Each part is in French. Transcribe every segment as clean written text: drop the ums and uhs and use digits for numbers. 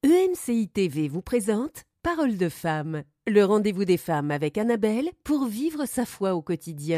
EMCI TV vous présente Parole de femme, le rendez-vous des femmes avec Annabelle pour vivre sa foi au quotidien.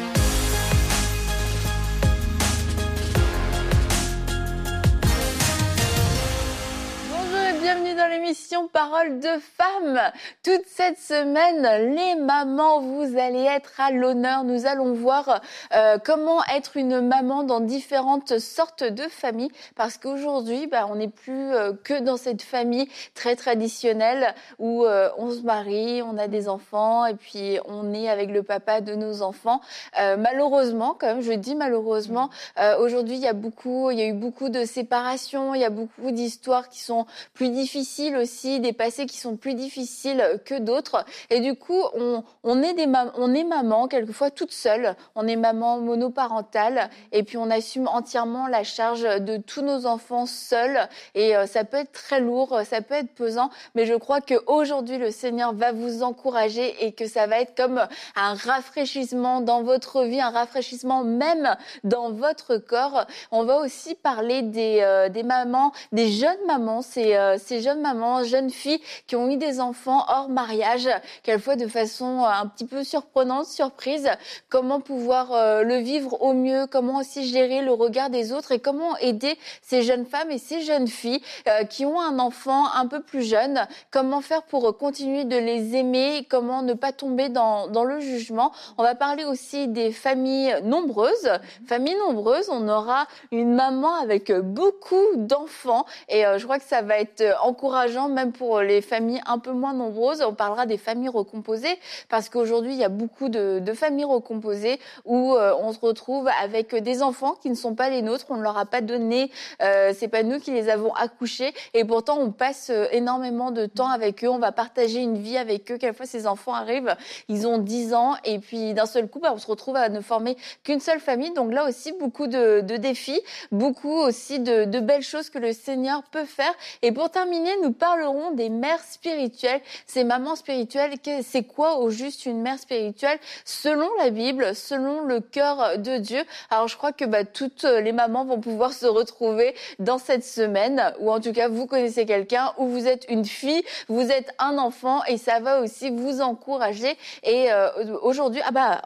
Bienvenue dans l'émission Parole de femmes. Toute cette semaine, les mamans, vous allez être à l'honneur. Nous allons voir comment être une maman dans différentes sortes de familles. Parce qu'aujourd'hui, on n'est plus que dans cette famille très traditionnelle où on se marie, on a des enfants et puis on est avec le papa de nos enfants. Malheureusement, quand même, je dis malheureusement, aujourd'hui, il y a eu beaucoup de séparations, il y a beaucoup d'histoires qui sont plus difficiles aussi, des passés qui sont plus difficiles que d'autres. Et du coup, on est maman quelquefois toute seule. On est maman monoparentale et puis on assume entièrement la charge de tous nos enfants seuls. Et ça peut être très lourd, ça peut être pesant. Mais je crois qu'aujourd'hui, le Seigneur va vous encourager et que ça va être comme un rafraîchissement dans votre vie, un rafraîchissement même dans votre corps. On va aussi parler des mamans, des jeunes mamans, ces jeunes mamans, jeunes filles qui ont eu des enfants hors mariage, quelquefois de façon un petit peu surprenante, surprise. Comment pouvoir le vivre au mieux, comment aussi gérer le regard des autres et comment aider ces jeunes femmes et ces jeunes filles qui ont un enfant un peu plus jeune. Comment faire pour continuer de les aimer, comment ne pas tomber dans le jugement. On va parler aussi des familles nombreuses. Familles nombreuses, on aura une maman avec beaucoup d'enfants et je crois que ça va être encourageant même pour les familles un peu moins nombreuses. On parlera des familles recomposées parce qu'aujourd'hui, il y a beaucoup de familles recomposées où on se retrouve avec des enfants qui ne sont pas les nôtres. On ne leur a pas donné, c'est pas nous qui les avons accouchés et pourtant on passe énormément de temps avec eux. On va partager une vie avec eux. Quelquefois, ces enfants arrivent, ils ont 10 ans et puis d'un seul coup, on se retrouve à ne former qu'une seule famille. Donc là aussi, beaucoup de défis, beaucoup aussi de belles choses que le Seigneur peut faire. Et pour terminer, nous parlerons des mères spirituelles. Ces mamans spirituelles, c'est quoi au juste une mère spirituelle selon la Bible, selon le cœur de Dieu? Alors je crois que toutes les mamans vont pouvoir se retrouver dans cette semaine, ou en tout cas vous connaissez quelqu'un, ou vous êtes une fille, vous êtes un enfant, et ça va aussi vous encourager. Et aujourd'hui,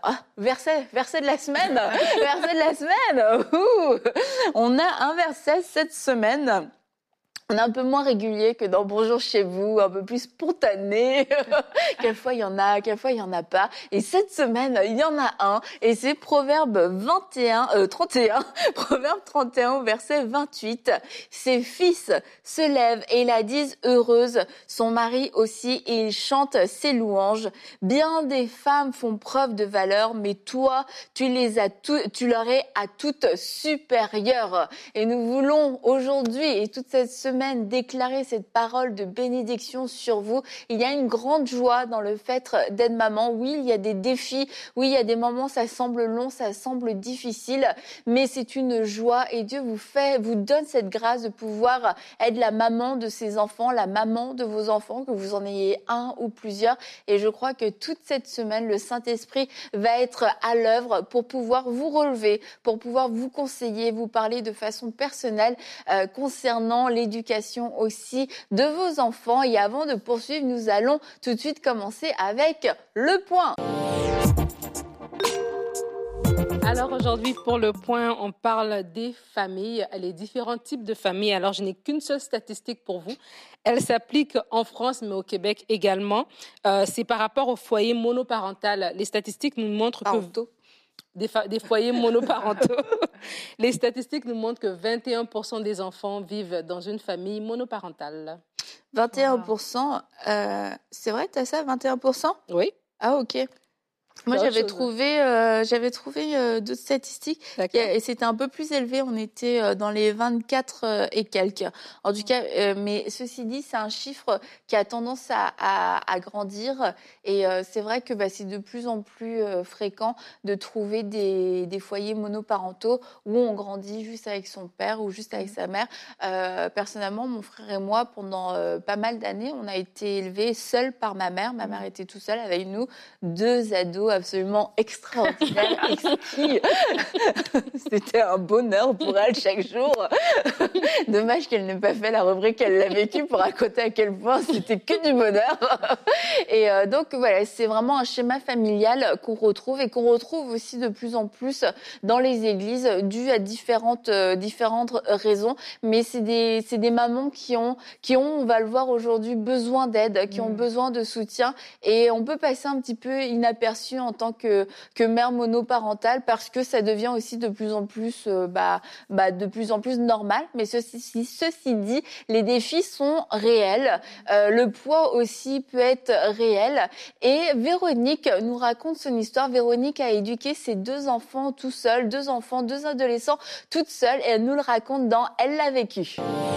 verset de la semaine, verset de la semaine. On a un verset cette semaine. On est un peu moins régulier que dans Bonjour chez vous, un peu plus spontané. Quelquefois, il y en a, quelquefois, il y en a pas. Et cette semaine, il y en a un. Et c'est Proverbe 31, Proverbe 31 au verset 28. Ses fils se lèvent et la disent heureuse. Son mari aussi, et il chante ses louanges. Bien des femmes font preuve de valeur, mais toi, tu leur es à toutes supérieures. Et nous voulons aujourd'hui et toute cette semaine déclarer cette parole de bénédiction sur vous. Il y a une grande joie dans le fait d'être maman. Oui, il y a des défis. Oui, il y a des moments, ça semble long, ça semble difficile, mais c'est une joie et Dieu vous donne cette grâce de pouvoir être la maman de ses enfants, la maman de vos enfants, que vous en ayez un ou plusieurs. Et je crois que toute cette semaine, le Saint-Esprit va être à l'œuvre pour pouvoir vous relever, pour pouvoir vous conseiller, vous parler de façon personnelle concernant l'éducation aussi de vos enfants. Et avant de poursuivre, nous allons tout de suite commencer avec le point. Alors aujourd'hui, pour le point, on parle des familles, les différents types de familles. Alors, je n'ai qu'une seule statistique pour vous. Elle s'applique en France, mais au Québec également. C'est par rapport au foyer monoparental. Les statistiques nous montrent que... Des foyers monoparentaux. Les statistiques nous montrent que 21% des enfants vivent dans une famille monoparentale. 21%, c'est vrai, tu as ça, 21%? Oui. Ah, ok. Moi, j'avais trouvé d'autres statistiques et c'était un peu plus élevé. On était dans les 24 et quelques. En tout cas, mais ceci dit, c'est un chiffre qui a tendance à grandir et c'est vrai que c'est de plus en plus fréquent de trouver des foyers monoparentaux où on grandit juste avec son père ou juste avec sa mère. Personnellement, mon frère et moi, pendant pas mal d'années, on a été élevés seuls par ma mère. Ma mère était tout seule avec nous, 2 ados cadeau absolument extraordinaire, exquis. C'était un bonheur pour elle chaque jour. Dommage qu'elle n'ait pas fait la rubrique Elle l'a vécu pour raconter à quel point c'était que du bonheur. Et donc voilà, c'est vraiment un schéma familial qu'on retrouve et qu'on retrouve aussi de plus en plus dans les églises, dû à différentes raisons. Mais c'est des mamans qui ont, on va le voir aujourd'hui, besoin d'aide, qui ont besoin de soutien. Et on peut passer un petit peu inaperçu en tant que mère monoparentale parce que ça devient aussi de plus en plus, de plus en plus normal. Mais ceci dit, les défis sont réels. Le poids aussi peut être réel. Et Véronique nous raconte son histoire. Véronique a éduqué ses 2 enfants tout seul, 2 enfants, 2 adolescents toute seule. Et elle nous le raconte dans Elle l'a vécu.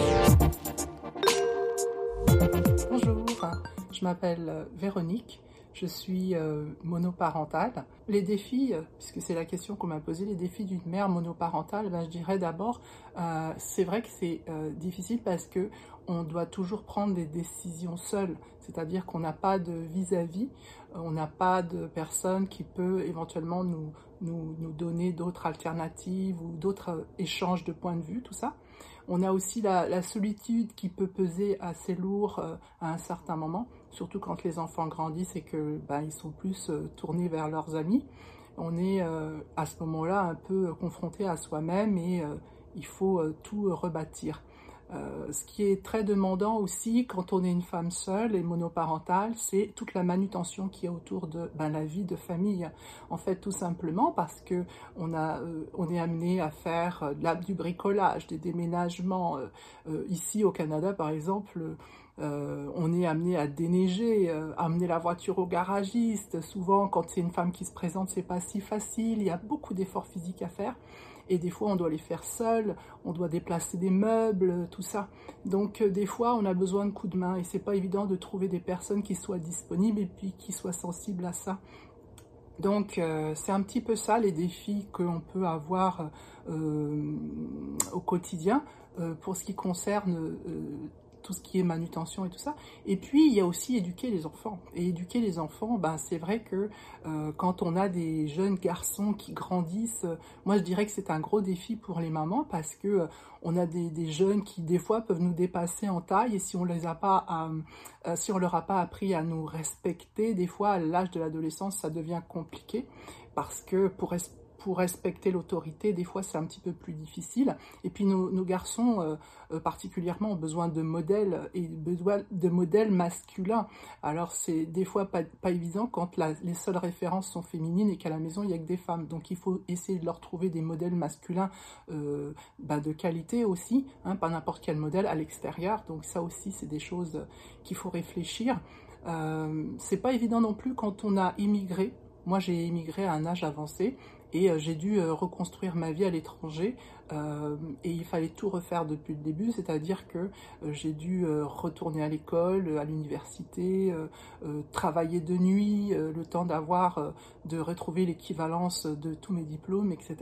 Bonjour, je m'appelle Véronique. Je suis monoparentale. Les défis, puisque c'est la question qu'on m'a posée, les défis d'une mère monoparentale, je dirais d'abord, c'est vrai que c'est difficile parce que on doit toujours prendre des décisions seules, c'est-à-dire qu'on n'a pas de vis-à-vis, on n'a pas de personne qui peut éventuellement nous donner d'autres alternatives ou d'autres échanges de points de vue, tout ça. On a aussi la solitude qui peut peser assez lourd à un certain moment, surtout quand les enfants grandissent et que ils sont plus tournés vers leurs amis. On est à ce moment-là un peu confronté à soi-même et il faut tout rebâtir. Ce qui est très demandant aussi quand on est une femme seule et monoparentale, c'est toute la manutention qui est autour de la vie de famille. En fait, tout simplement parce que on est amené à faire du bricolage, des déménagements. Ici au Canada, par exemple, on est amené à déneiger, amener la voiture au garagiste. Souvent, quand c'est une femme qui se présente, c'est pas si facile. Il y a beaucoup d'efforts physiques à faire. Et des fois, on doit les faire seul, on doit déplacer des meubles, tout ça. Donc, des fois, on a besoin de coups de main et c'est pas évident de trouver des personnes qui soient disponibles et puis qui soient sensibles à ça. Donc, c'est un petit peu ça les défis qu'on peut avoir au quotidien pour ce qui concerne tout ce qui est manutention et tout ça. Et puis, il y a aussi éduquer les enfants. Et éduquer les enfants, c'est vrai que quand on a des jeunes garçons qui grandissent, moi je dirais que c'est un gros défi pour les mamans parce que on a des jeunes qui des fois peuvent nous dépasser en taille et si on leur a pas appris à nous respecter, des fois à l'âge de l'adolescence, ça devient compliqué parce que pour respecter l'autorité, des fois c'est un petit peu plus difficile. Et puis nos garçons particulièrement ont besoin de modèles et besoin de modèles masculins. Alors c'est des fois pas évident quand les seules références sont féminines et qu'à la maison il n'y a que des femmes. Donc il faut essayer de leur trouver des modèles masculins de qualité aussi, pas n'importe quel modèle à l'extérieur. Donc ça aussi c'est des choses qu'il faut réfléchir. C'est pas évident non plus quand on a immigré. Moi j'ai immigré à un âge avancé. Et j'ai dû reconstruire ma vie à l'étranger et il fallait tout refaire depuis le début, c'est-à-dire que j'ai dû retourner à l'école, à l'université, travailler de nuit, le temps de retrouver l'équivalence de tous mes diplômes, etc.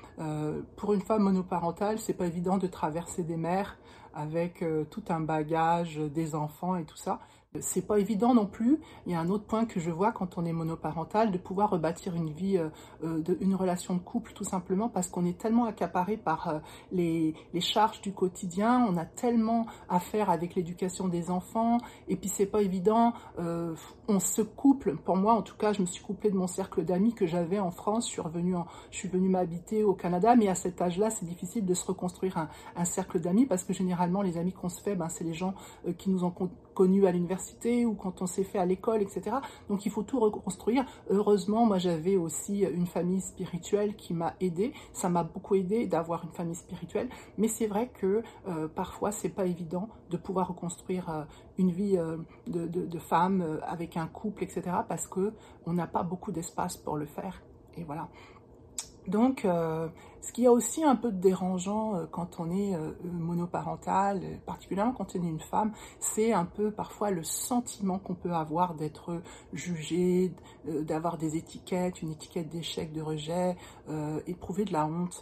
Pour une femme monoparentale, c'est pas évident de traverser des mers avec tout un bagage, des enfants et tout ça. C'est pas évident non plus. Il y a un autre point que je vois quand on est monoparental, de pouvoir rebâtir une vie, une relation de couple, tout simplement parce qu'on est tellement accaparé par les charges du quotidien, on a tellement à faire avec l'éducation des enfants, et puis c'est pas évident. On se couple. Pour moi, en tout cas, je me suis couplée de mon cercle d'amis que j'avais en France. Je suis venue m'habiter au Canada, mais à cet âge-là, c'est difficile de se reconstruire un cercle d'amis parce que généralement, les amis qu'on se fait, c'est les gens qui nous ont connus à l'université ou quand on s'est fait à l'école, etc. Donc il faut tout reconstruire. Heureusement, moi j'avais aussi une famille spirituelle qui m'a aidée. Ça m'a beaucoup aidé d'avoir une famille spirituelle. Mais c'est vrai que parfois c'est pas évident de pouvoir reconstruire une vie de femme avec un couple, etc. Parce que on n'a pas beaucoup d'espace pour le faire. Et voilà. Donc, ce qui est aussi un peu dérangeant quand on est monoparental, particulièrement quand on est une femme, c'est un peu parfois le sentiment qu'on peut avoir d'être jugé, d'avoir des étiquettes, une étiquette d'échec, de rejet, éprouver de la honte.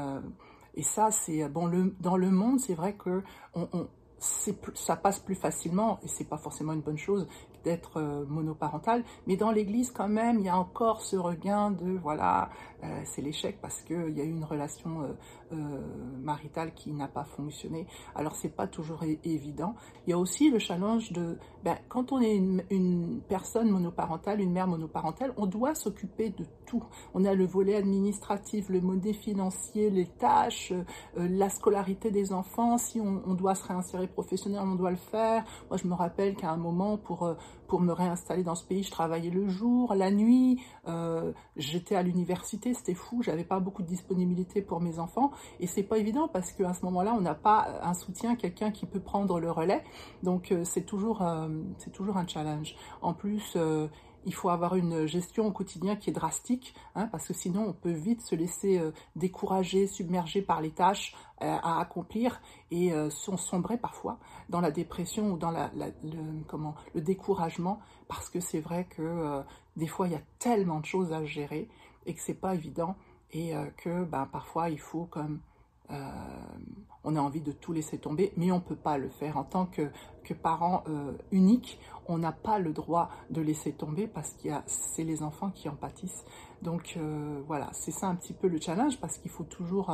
Et ça, c'est bon. Dans le monde, c'est vrai que ça passe plus facilement, et c'est pas forcément une bonne chose, d'être monoparental, mais dans l'Église quand même, il y a encore ce regain de voilà, c'est l'échec parce qu'il y a eu une relation maritale qui n'a pas fonctionné. Alors c'est pas toujours évident. Il y a aussi le challenge de quand on est une personne monoparentale, une mère monoparentale, on doit s'occuper de tout. On a le volet administratif, le volet financier, les tâches, la scolarité des enfants. Si on doit se réinsérer professionnellement, on doit le faire. Moi, je me rappelle qu'à un moment, pour me réinstaller dans ce pays, je travaillais le jour, la nuit. J'étais à l'université, c'était fou. J'avais pas beaucoup de disponibilité pour mes enfants. Et c'est pas évident parce qu'à ce moment-là, on n'a pas un soutien, quelqu'un qui peut prendre le relais. Donc, c'est toujours un challenge. En plus, il faut avoir une gestion au quotidien qui est drastique, parce que sinon on peut vite se laisser décourager, submerger par les tâches à accomplir et sombrer parfois dans la dépression ou dans le découragement, parce que c'est vrai que des fois il y a tellement de choses à gérer et que c'est pas évident et que parfois il faut comme on a envie de tout laisser tomber, mais on ne peut pas le faire. En tant que parent unique, on n'a pas le droit de laisser tomber parce que c'est les enfants qui en pâtissent. Donc voilà, c'est ça un petit peu le challenge parce qu'il faut toujours...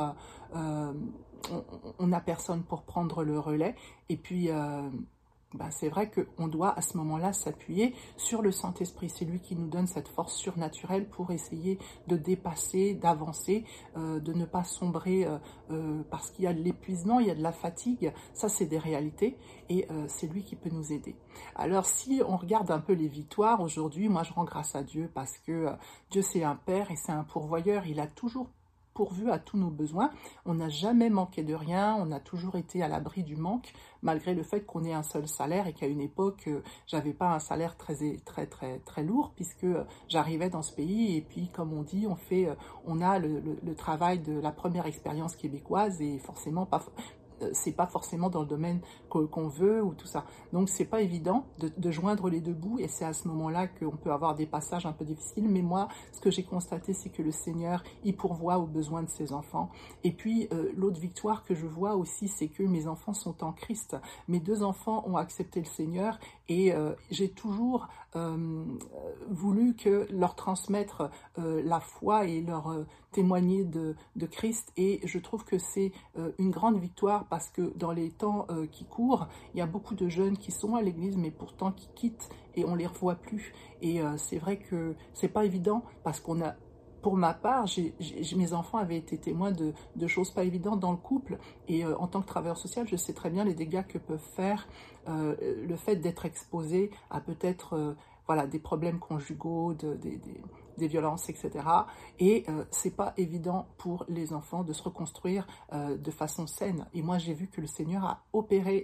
on n'a personne pour prendre le relais. Et puis... c'est vrai qu'on doit à ce moment-là s'appuyer sur le Saint-Esprit. C'est lui qui nous donne cette force surnaturelle pour essayer de dépasser, d'avancer, de ne pas sombrer parce qu'il y a de l'épuisement, il y a de la fatigue. Ça, c'est des réalités et c'est lui qui peut nous aider. Alors, si on regarde un peu les victoires, aujourd'hui, moi, je rends grâce à Dieu parce que Dieu, c'est un Père et c'est un pourvoyeur. Il a toujours pourvu à tous nos besoins. On n'a jamais manqué de rien, on a toujours été à l'abri du manque, malgré le fait qu'on ait un seul salaire et qu'à une époque, j'avais pas un salaire très lourd, puisque j'arrivais dans ce pays et puis, comme on dit, on a le travail de la première expérience québécoise et forcément c'est pas forcément dans le domaine qu'on veut ou tout ça. Donc c'est pas évident de joindre les deux bouts et c'est à ce moment-là qu'on peut avoir des passages un peu difficiles. Mais moi, ce que j'ai constaté, c'est que le Seigneur, il pourvoit aux besoins de ses enfants. Et puis l'autre victoire que je vois aussi, c'est que mes enfants sont en Christ. Mes 2 enfants ont accepté le Seigneur et j'ai toujours voulu leur transmettre la foi et leur témoigner de Christ. Et je trouve que c'est une grande victoire parce que dans les temps qui courent, il y a beaucoup de jeunes qui sont à l'église mais pourtant qui quittent et on les revoit plus. Et c'est vrai que c'est pas évident parce qu'on a, pour ma part, mes enfants avaient été témoins de choses pas évidentes dans le couple et en tant que travailleur social, je sais très bien les dégâts que peuvent faire le fait d'être exposé à peut-être des problèmes conjugaux, des violences, etc. Et c'est pas évident pour les enfants de se reconstruire de façon saine. Et moi, j'ai vu que le Seigneur a opéré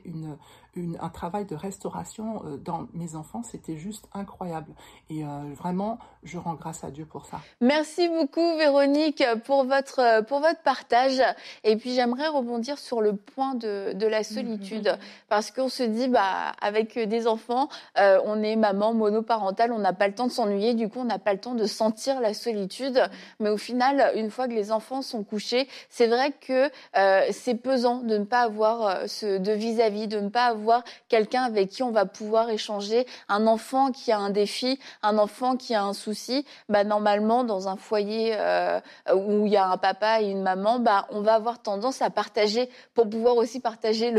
un travail de restauration dans mes enfants. C'était juste incroyable. Et vraiment, je rends grâce à Dieu pour ça. Merci beaucoup, Véronique, pour votre partage. Et puis, j'aimerais rebondir sur le point de la solitude. Parce qu'on se dit, avec des enfants, on est maman monoparentale, on n'a pas le temps de s'ennuyer. Du coup, on n'a pas le temps de sentir la solitude. Mais au final, une fois que les enfants sont couchés, c'est vrai que c'est pesant de ne pas avoir de vis-à-vis, de ne pas avoir quelqu'un avec qui on va pouvoir échanger. Un enfant qui a un défi, un enfant qui a un souci, normalement, dans un foyer où il y a un papa et une maman, on va avoir tendance à partager pour pouvoir aussi partager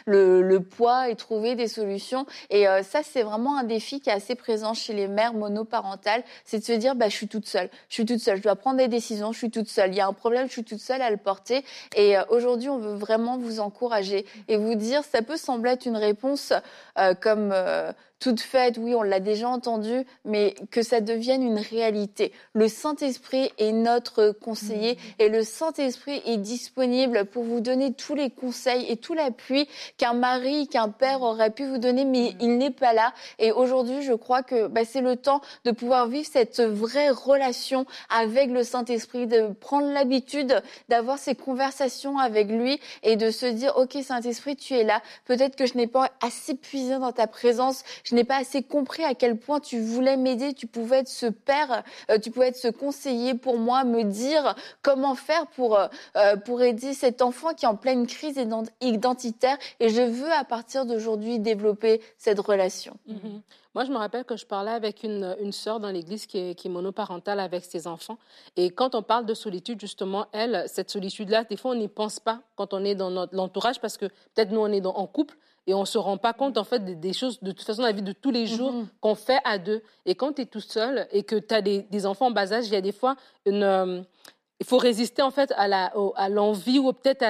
le poids et trouver des solutions. Et ça, c'est vraiment un défi qui est assez présent chez les mères monoparentales, c'est de se dire, je suis toute seule, je dois prendre des décisions, je suis toute seule, il y a un problème, je suis toute seule à le porter. Et aujourd'hui, on veut vraiment vous encourager et vous dire, ça peut sembler être une réponse comme toute faite, oui, on l'a déjà entendu, mais que ça devienne une réalité. Le Saint-Esprit est notre conseiller et le Saint-Esprit est disponible pour vous donner tous les conseils et tout l'appui qu'un mari, qu'un père aurait pu vous donner, mais il n'est pas là. Et aujourd'hui, je crois que c'est le temps de pouvoir vivre cette vraie vraie relation avec le Saint-Esprit, de prendre l'habitude d'avoir ces conversations avec lui et de se dire, ok Saint-Esprit, tu es là. Peut-être que je n'ai pas assez puisé dans ta présence, je n'ai pas assez compris à quel point tu voulais m'aider, tu pouvais être ce père, tu pouvais être ce conseiller pour moi, me dire comment faire pour aider cet enfant qui est en pleine crise identitaire et je veux à partir d'aujourd'hui développer cette relation. Moi, je me rappelle que je parlais avec une sœur dans l'église qui est monoparentale avec ses enfants. Et quand on parle de solitude, justement, cette solitude-là, des fois, on n'y pense pas quand on est dans l'entourage parce que peut-être nous, on est en couple et on ne se rend pas compte, en fait, des choses, de toute façon, dans la vie de tous les jours qu'on fait à deux. Et quand tu es tout seul et que tu as des enfants en bas âge, il y a des fois il faut résister, en fait, à l'envie ou peut-être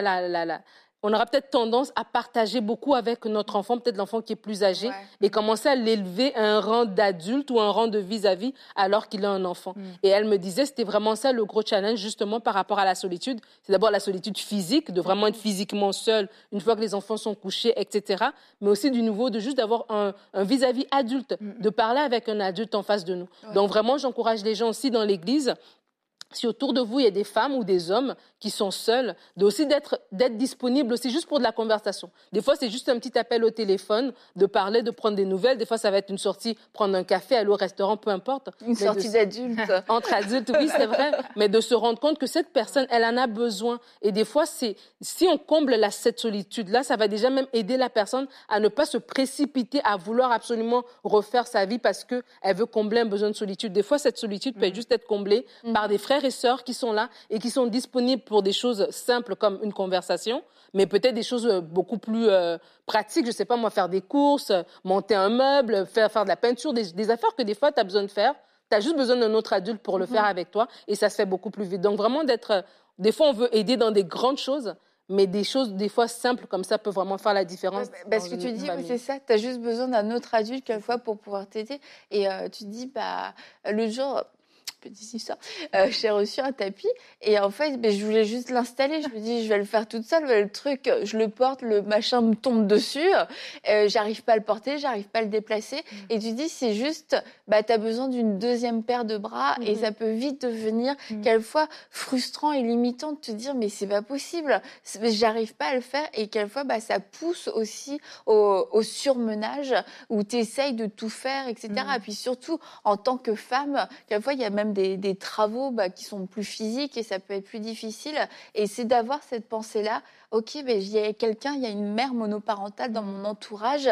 on aura peut-être tendance à partager beaucoup avec notre enfant, peut-être l'enfant qui est plus âgé, et commencer à l'élever à un rang d'adulte ou un rang de vis-à-vis alors qu'il a un enfant. Et elle me disait, c'était vraiment ça le gros challenge, justement, par rapport à la solitude. C'est d'abord la solitude physique, de vraiment être physiquement seul une fois que les enfants sont couchés, etc. Mais aussi du nouveau, de juste d'avoir un vis-à-vis adulte, de parler avec un adulte en face de nous. Donc vraiment, j'encourage les gens aussi dans l'Église. Si autour de vous, il y a des femmes ou des hommes qui sont seuls, d'être disponibles aussi juste pour de la conversation. Des fois, c'est juste un petit appel au téléphone, de parler, de prendre des nouvelles. Des fois, ça va être une sortie, prendre un café, aller au restaurant, peu importe. Une sortie d'adulte. Entre adultes, oui, c'est vrai. Mais de se rendre compte que cette personne, elle en a besoin. Et des fois, si on comble cette solitude-là, ça va déjà même aider la personne à ne pas se précipiter à vouloir absolument refaire sa vie parce qu'elle veut combler un besoin de solitude. Des fois, cette solitude peut juste être comblée par des frères et sœurs qui sont là et qui sont disponibles pour des choses simples comme une conversation, mais peut-être des choses beaucoup plus pratiques. Je ne sais pas, moi, faire des courses, monter un meuble, faire de la peinture, des affaires que des fois, tu as besoin de faire. Tu as juste besoin d'un autre adulte pour le faire avec toi et ça se fait beaucoup plus vite. Donc, vraiment, des fois, on veut aider dans des grandes choses, mais des choses, des fois, simples comme ça peuvent vraiment faire la différence. Parce que tu dis, oui, c'est ça, tu as juste besoin d'un autre adulte quelquefois pour pouvoir t'aider. Et tu te dis, le jour... petite histoire, j'ai reçu un tapis et en fait je voulais juste l'installer, je me dis je vais le faire toute seule, le truc je le porte, le machin me tombe dessus, j'arrive pas à le porter, j'arrive pas à le déplacer et tu dis c'est juste t'as besoin d'une deuxième paire de bras et ça peut vite devenir quelquefois frustrant et limitant de te dire mais c'est pas possible, j'arrive pas à le faire et quelquefois ça pousse aussi au surmenage où tu essayes de tout faire, etc. Et puis surtout en tant que femme, quelquefois il y a même des travaux qui sont plus physiques et ça peut être plus difficile. Et c'est d'avoir cette pensée-là, ok, il y a quelqu'un, il y a une mère monoparentale dans mon entourage.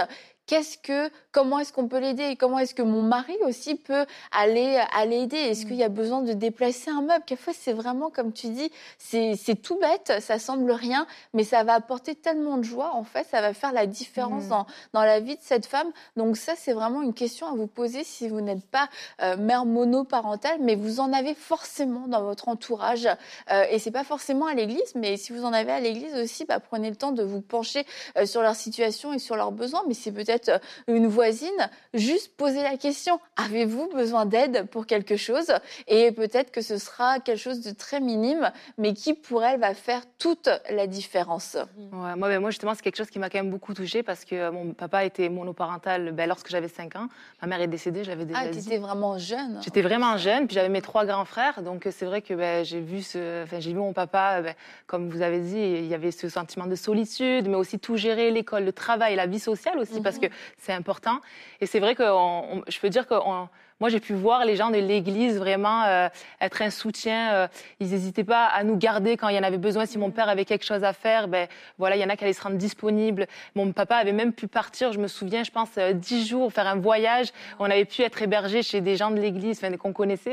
Comment est-ce qu'on peut l'aider et comment est-ce que mon mari aussi peut aller l'aider? Est-ce qu'il y a besoin de déplacer un meuble? Quelquefois, c'est vraiment, comme tu dis, c'est tout bête, ça semble rien, mais ça va apporter tellement de joie. En fait, ça va faire la différence dans la vie de cette femme. Donc ça, c'est vraiment une question à vous poser si vous n'êtes pas mère monoparentale, mais vous en avez forcément dans votre entourage. Et c'est pas forcément à l'église, mais si vous en avez à l'église aussi, prenez le temps de vous pencher sur leur situation et sur leurs besoins. Mais c'est peut-être une voisine, juste poser la question, avez-vous besoin d'aide pour quelque chose? Et peut-être que ce sera quelque chose de très minime, mais qui pour elle va faire toute la différence. Ouais, moi justement, c'est quelque chose qui m'a quand même beaucoup touchée parce que mon papa était monoparental lorsque j'avais 5 ans. Ma mère est décédée, j'avais déjà dit. Ah, t'étais vraiment jeune. J'étais vraiment jeune, puis j'avais mes 3 grands frères, donc c'est vrai que j'ai vu mon papa, comme vous avez dit, il y avait ce sentiment de solitude, mais aussi tout gérer, l'école, le travail, la vie sociale aussi, parce que c'est important. Et c'est vrai que je peux dire que moi, j'ai pu voir les gens de l'Église vraiment être un soutien. Ils n'hésitaient pas à nous garder quand il y en avait besoin. Si mon père avait quelque chose à faire, il y en a qui allaient se rendre disponibles. Mon papa avait même pu partir, je me souviens, je pense, 10 jours, faire un voyage. On avait pu être hébergés chez des gens de l'Église, qu'on connaissait.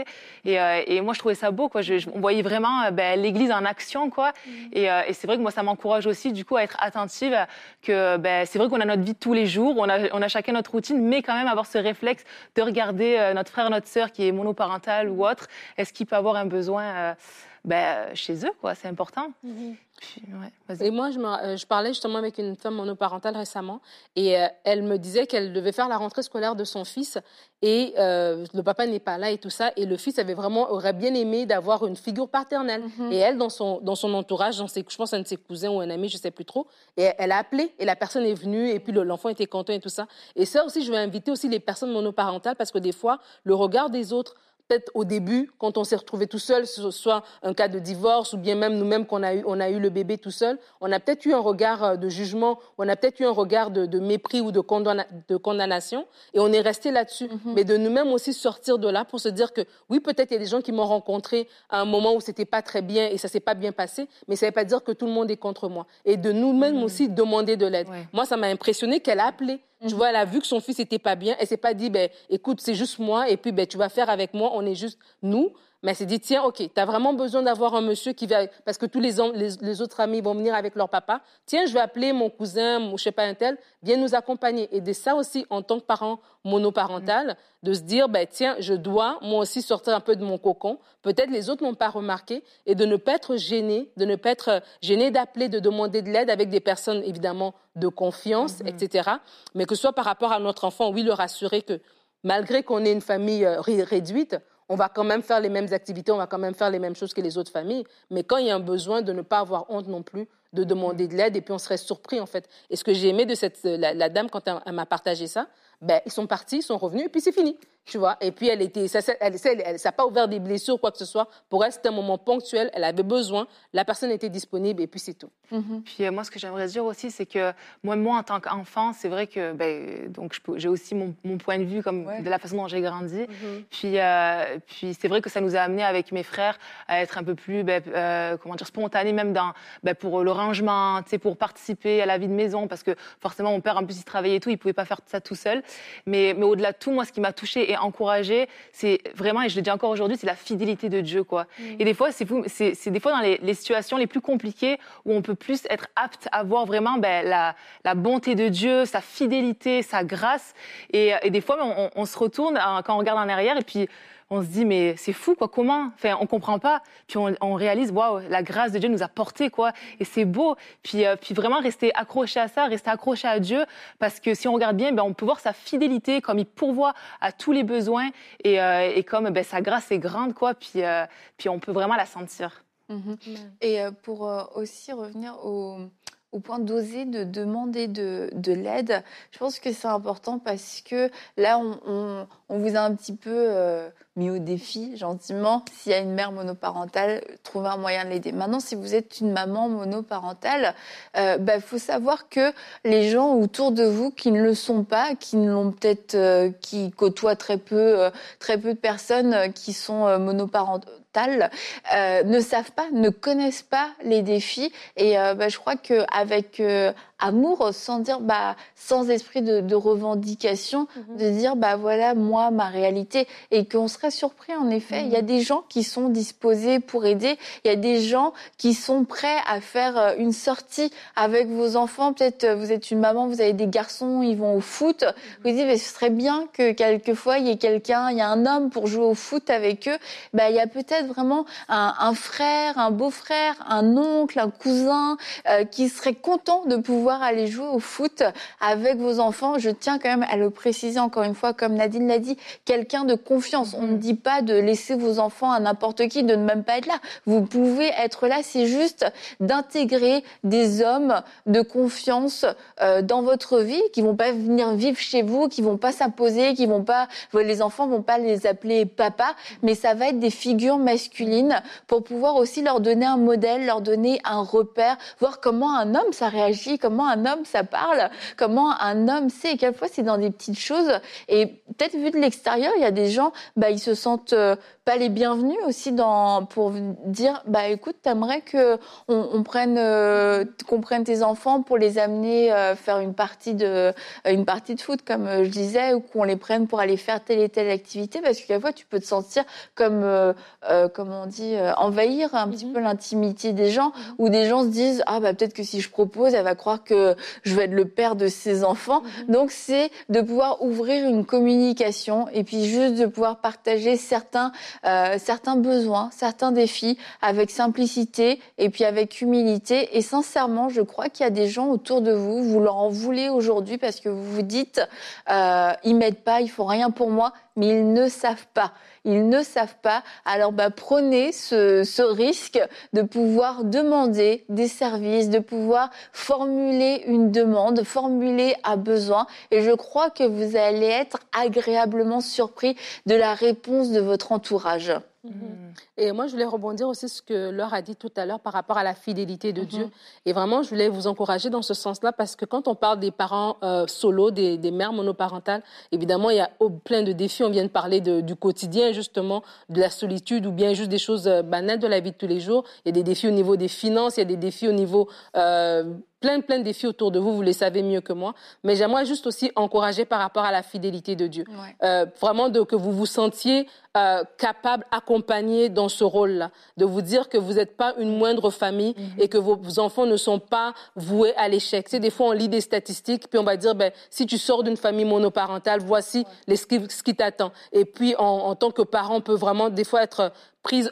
Et moi, je trouvais ça beau, quoi. On voyait vraiment l'Église en action, quoi. Et c'est vrai que moi, ça m'encourage aussi, du coup, à être attentive que c'est vrai qu'on a notre vie de tous les jours, on a chacun notre routine, mais quand même avoir ce réflexe de regarder notre frère, notre sœur qui est monoparental ou autre, est-ce qu'il peut avoir un besoin chez eux, quoi. C'est important. Puis, et moi, je parlais justement avec une femme monoparentale récemment et elle me disait qu'elle devait faire la rentrée scolaire de son fils et le papa n'est pas là et tout ça et le fils aurait bien aimé d'avoir une figure paternelle. Et elle, dans son entourage, je pense un de ses cousins ou un ami, je sais plus trop, et elle a appelé et la personne est venue et puis l'enfant était content et tout ça. Et ça aussi, je vais inviter aussi les personnes monoparentales parce que des fois, le regard des autres peut-être au début, quand on s'est retrouvé tout seul, ce soit un cas de divorce ou bien même nous-mêmes on a eu le bébé tout seul, on a peut-être eu un regard de jugement, on a peut-être eu un regard de mépris ou de condamnation et on est resté là-dessus. Mais de nous-mêmes aussi sortir de là pour se dire que oui, peut-être il y a des gens qui m'ont rencontré à un moment où c'était pas très bien et ça s'est pas bien passé, mais ça veut pas dire que tout le monde est contre moi. Et de nous-mêmes aussi demander de l'aide. Ouais. Moi, ça m'a impressionné qu'elle a appelé. Tu vois, elle a vu que son fils était pas bien. Elle s'est pas dit, écoute, c'est juste moi et puis tu vas faire avec moi. On est juste nous. Mais elle s'est dit, tiens, OK, t'as vraiment besoin d'avoir un monsieur qui va, parce que tous les autres amis vont venir avec leur papa. Tiens, je vais appeler mon cousin, je sais pas un tel, viens nous accompagner. Et de ça aussi, en tant que parent monoparental, de se dire, tiens, je dois moi aussi sortir un peu de mon cocon. Peut-être les autres n'ont pas remarqué et de ne pas être gêné, d'appeler, de demander de l'aide avec des personnes évidemment de confiance, etc. Mais que ce soit par rapport à notre enfant, oui, le rassurer que malgré qu'on ait une famille réduite, on va quand même faire les mêmes activités, on va quand même faire les mêmes choses que les autres familles. Mais quand il y a un besoin, de ne pas avoir honte non plus, de demander de l'aide, et puis on serait surpris, en fait. Et ce que j'ai aimé de la dame, quand elle m'a partagé ça, ils sont partis, ils sont revenus, et puis c'est fini, tu vois. Et puis ça n'a pas ouvert des blessures ou quoi que ce soit. Pour elle, c'était un moment ponctuel, elle avait besoin, la personne était disponible, et puis c'est tout. Puis moi, ce que j'aimerais dire aussi, c'est que moi en tant qu'enfant, c'est vrai que donc j'ai aussi mon point de vue de la façon dont j'ai grandi. Puis c'est vrai que ça nous a amené avec mes frères à être un peu plus spontanés, même pour le rangement, pour participer à la vie de maison, parce que forcément mon père en plus il travaillait et tout, il pouvait pas faire ça tout seul. Mais au-delà de tout, moi ce qui m'a touchée et encouragée, c'est vraiment, et je le dis encore aujourd'hui, c'est la fidélité de Dieu, quoi. Et des fois c'est des fois dans les situations les plus compliquées où on peut plus être apte à voir vraiment la bonté de Dieu, sa fidélité, sa grâce. Et des fois, on se retourne quand on regarde en arrière et puis on se dit, mais c'est fou, quoi, comment? Enfin, on comprend pas. Puis on réalise, waouh, la grâce de Dieu nous a portés, quoi. Et c'est beau. Puis vraiment rester accroché à ça, rester accroché à Dieu. Parce que si on regarde bien, on peut voir sa fidélité, comme il pourvoit à tous les besoins. Et comme sa grâce est grande, quoi. Puis on peut vraiment la sentir. Et pour aussi revenir au point d'oser de demander de l'aide, je pense que c'est important parce que là, on vous a un petit peu mis au défi, gentiment. S'il y a une mère monoparentale, trouver un moyen de l'aider. Maintenant, si vous êtes une maman monoparentale, faut savoir que les gens autour de vous qui ne le sont pas, qui ne l'ont peut-être, qui côtoient très peu de personnes qui sont monoparentales, ne savent pas, ne connaissent pas les défis. Et je crois qu'avec amour, sans dire, sans esprit de revendication, de dire, voilà, moi, ma réalité. Et qu'on serait surpris, en effet. Il y a des gens qui sont disposés pour aider. Il y a des gens qui sont prêts à faire une sortie avec vos enfants. Peut-être, vous êtes une maman, vous avez des garçons, ils vont au foot. Vous dites, ce serait bien que quelquefois, il y ait un homme pour jouer au foot avec eux. Il y a peut-être vraiment un frère, un beau-frère, un oncle, un cousin, qui serait content de pouvoir aller jouer au foot avec vos enfants. Je tiens quand même à le préciser encore une fois, comme Nadine l'a dit, quelqu'un de confiance. On ne dit pas de laisser vos enfants à n'importe qui, de ne même pas être là. Vous pouvez être là, c'est juste d'intégrer des hommes de confiance dans votre vie, qui vont pas venir vivre chez vous, qui vont pas s'imposer, les enfants vont pas les appeler papa, mais ça va être des figures masculines pour pouvoir aussi leur donner un modèle, leur donner un repère, voir comment un homme ça réagit, comment un homme ça parle, comment un homme sait. Et quelquefois c'est dans des petites choses. Et peut-être vu de l'extérieur, il y a des gens, ils se sentent pas les bienvenus aussi pour dire, écoute, t'aimerais qu'on prenne tes enfants pour les amener faire une partie de foot, comme je disais, ou qu'on les prenne pour aller faire telle et telle activité, parce que quelquefois tu peux te sentir comme on dit, envahir un petit peu l'intimité des gens, où des gens se disent, peut-être que si je propose, elle va croire que je vais être le père de ses enfants. Donc c'est de pouvoir ouvrir une communication et puis juste de pouvoir partager certains besoins, certains défis avec simplicité et puis avec humilité. Et sincèrement, je crois qu'il y a des gens autour de vous, vous leur en voulez aujourd'hui parce que vous vous dites, ils m'aident pas, ils font rien pour moi, mais ils ne savent pas. Ils ne savent pas. Alors, prenez ce risque de pouvoir demander des services, de pouvoir formuler formuler une demande, formuler un besoin, et je crois que vous allez être agréablement surpris de la réponse de votre entourage. Et moi, je voulais rebondir aussi sur ce que Laure a dit tout à l'heure par rapport à la fidélité de Dieu. Et vraiment, je voulais vous encourager dans ce sens-là parce que quand on parle des parents solos, des mères monoparentales, évidemment, il y a plein de défis. On vient de parler du quotidien, justement, de la solitude ou bien juste des choses banales de la vie de tous les jours. Il y a des défis au niveau des finances, il y a des défis au niveau... plein de défis autour de vous, vous les savez mieux que moi. Mais j'aimerais juste aussi encourager par rapport à la fidélité de Dieu. Vraiment que vous vous sentiez capable, accompagné dans ce rôle-là. De vous dire que vous n'êtes pas une moindre famille et que vos enfants ne sont pas voués à l'échec. Tu sais, des fois, on lit des statistiques, puis on va dire, si tu sors d'une famille monoparentale, voici ce qui t'attend. Et puis, en tant que parent, on peut vraiment, des fois, être prise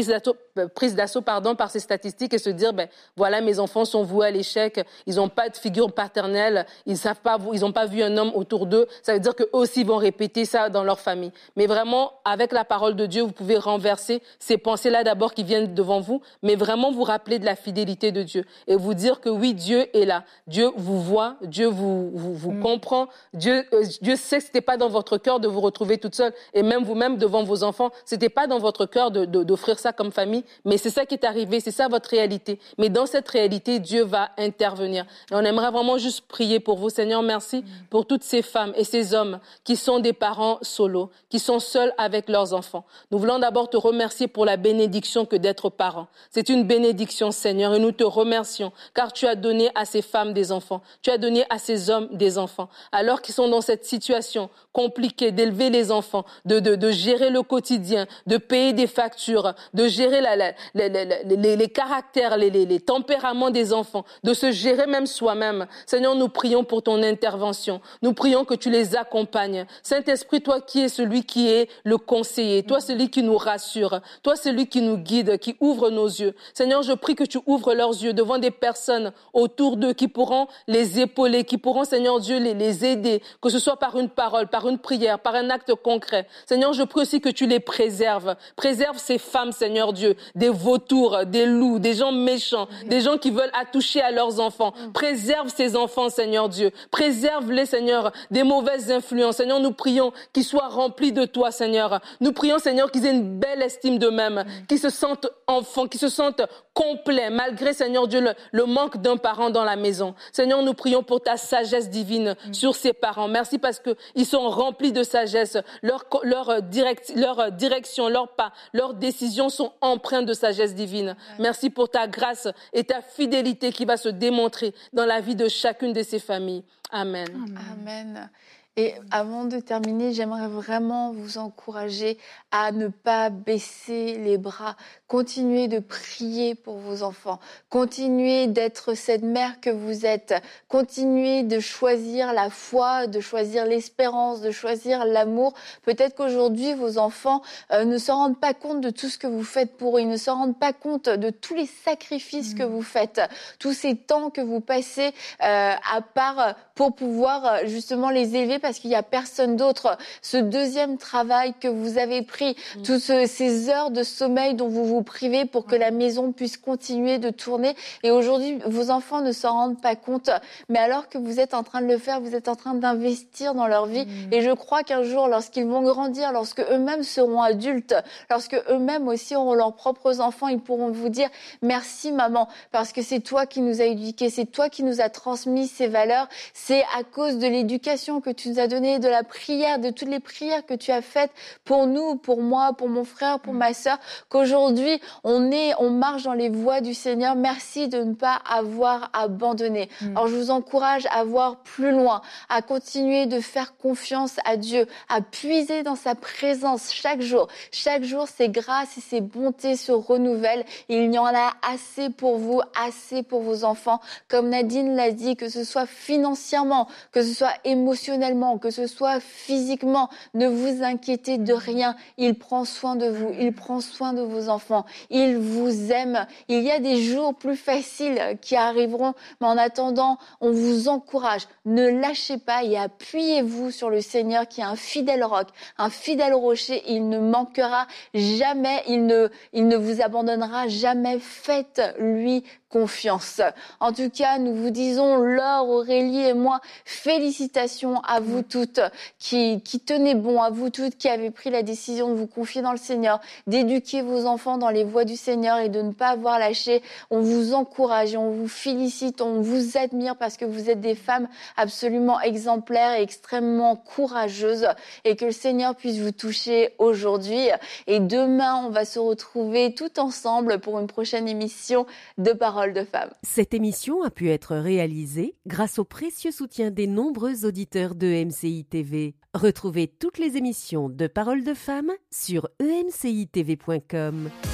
d'assaut par ces statistiques et se dire voilà, mes enfants sont voués à l'échec, ils n'ont pas de figure paternelle, ils n'ont pas vu un homme autour d'eux. Ça veut dire qu'eux aussi vont répéter ça dans leur famille. Mais vraiment, avec la parole de Dieu, vous pouvez renverser ces pensées-là d'abord qui viennent devant vous, mais vraiment vous rappeler de la fidélité de Dieu et vous dire que oui, Dieu est là. Dieu vous voit, Dieu vous comprend. Dieu sait que ce n'était pas dans votre cœur de vous retrouver toute seule et même vous-même devant vos enfants, ce n'était pas dans votre cœur d'offrir ça comme famille, mais c'est ça qui est arrivé, c'est ça votre réalité. Mais dans cette réalité, Dieu va intervenir. Et on aimerait vraiment juste prier pour vous. Seigneur, merci pour toutes ces femmes et ces hommes qui sont des parents solos, qui sont seuls avec leurs enfants. Nous voulons d'abord te remercier pour la bénédiction que d'être parent. C'est une bénédiction, Seigneur, et nous te remercions, car tu as donné à ces femmes des enfants, tu as donné à ces hommes des enfants. Alors qu'ils sont dans cette situation compliquée d'élever les enfants, de gérer le quotidien, de payer des factures, de gérer les caractères, les tempéraments des enfants, de se gérer même soi-même. Seigneur, nous prions pour ton intervention. Nous prions que tu les accompagnes. Saint-Esprit, toi qui es celui qui est le conseiller, toi celui qui nous rassure, toi celui qui nous guide, qui ouvre nos yeux. Seigneur, je prie que tu ouvres leurs yeux devant des personnes autour d'eux qui pourront les épauler, qui pourront, Seigneur Dieu, les aider, que ce soit par une parole, par une prière, par un acte concret. Seigneur, je prie aussi que tu les préserves. Préserve ces femmes, Seigneur Dieu, des vautours, des loups, des gens méchants, des gens qui veulent attoucher à leurs enfants. Préserve ces enfants, Seigneur Dieu. Préserve-les, Seigneur, des mauvaises influences. Seigneur, nous prions qu'ils soient remplis de toi, Seigneur. Nous prions, Seigneur, qu'ils aient une belle estime d'eux-mêmes, qu'ils se sentent enfants, qu'ils se sentent complets, malgré, Seigneur Dieu, le manque d'un parent dans la maison. Seigneur, nous prions pour ta sagesse divine sur ces parents. Merci parce qu'ils sont remplis de sagesse. Leur direction, leurs pas, leurs décisions sont empreintes de sagesse divine. Merci pour ta grâce et ta fidélité qui va se démontrer dans la vie de chacune de ces familles. Amen. Amen. Et avant de terminer, j'aimerais vraiment vous encourager à ne pas baisser les bras. Continuez de prier pour vos enfants. Continuez d'être cette mère que vous êtes. Continuez de choisir la foi, de choisir l'espérance, de choisir l'amour. Peut-être qu'aujourd'hui, vos enfants ne se rendent pas compte de tout ce que vous faites pour eux. Ils ne se rendent pas compte de tous les sacrifices que vous faites, tous ces temps que vous passez à part pour pouvoir justement les élever parce qu'il n'y a personne d'autre. Ce deuxième travail que vous avez pris, toutes ces heures de sommeil dont vous vous privez pour que la maison puisse continuer de tourner. Et aujourd'hui, vos enfants ne s'en rendent pas compte. Mais alors que vous êtes en train de le faire, vous êtes en train d'investir dans leur vie. Et je crois qu'un jour, lorsqu'ils vont grandir, lorsque eux-mêmes seront adultes, lorsque eux-mêmes aussi auront leurs propres enfants, ils pourront vous dire « Merci maman, parce que c'est toi qui nous as éduqués, c'est toi qui nous as transmis ces valeurs. C'est à cause de l'éducation que tu nous as donnée, de la prière, de toutes les prières que tu as faites pour nous, pour moi, pour mon frère, pour ma sœur, qu'aujourd'hui, on marche dans les voies du Seigneur. Merci de ne pas avoir abandonné. » Alors, je vous encourage à voir plus loin, à continuer de faire confiance à Dieu, à puiser dans sa présence chaque jour. Chaque jour, ses grâces et ses bontés se renouvellent. Il y en a assez pour vous, assez pour vos enfants. Comme Nadine l'a dit, que ce soit financièrement, que ce soit émotionnellement, moment, que ce soit physiquement. Ne vous inquiétez de rien. Il prend soin de vous. Il prend soin de vos enfants. Il vous aime. Il y a des jours plus faciles qui arriveront, mais en attendant, on vous encourage. Ne lâchez pas et appuyez-vous sur le Seigneur qui est un fidèle roc, un fidèle rocher. Il ne manquera jamais. Il ne vous abandonnera jamais. Faites-lui confiance. En tout cas, nous vous disons, Laure, Aurélie et moi, félicitations à vous toutes qui tenez bon, à vous toutes qui avez pris la décision de vous confier dans le Seigneur, d'éduquer vos enfants dans les voies du Seigneur et de ne pas avoir lâché. On vous encourage et on vous félicite, on vous admire parce que vous êtes des femmes absolument exemplaires et extrêmement courageuses et que le Seigneur puisse vous toucher aujourd'hui. Et demain, on va se retrouver tout ensemble pour une prochaine émission de Paroles de Femmes. Cette émission a pu être réalisée grâce au précieux soutien des nombreux auditeurs de MCI TV. Retrouvez toutes les émissions de Paroles de Femmes sur emcitv.com.